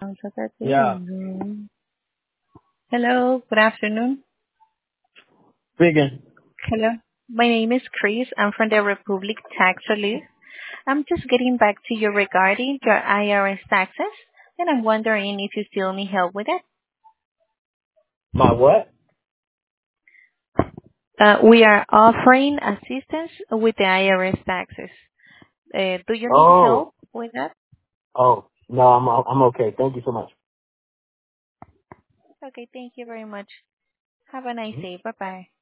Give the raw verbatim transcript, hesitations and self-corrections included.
Yeah. Hello, good afternoon. Speaking. Hello. My name is Chris. I'm from the Republic Tax Relief. I'm just getting back to you regarding your I R S taxes, and I'm wondering if you still need help with it. My what? Uh, we are offering assistance with the I R S taxes. Uh, do you need Oh. help with that? Oh. No, I'm I'm okay. Thank you so much. Okay, thank you very much. Have a nice day. Bye-bye.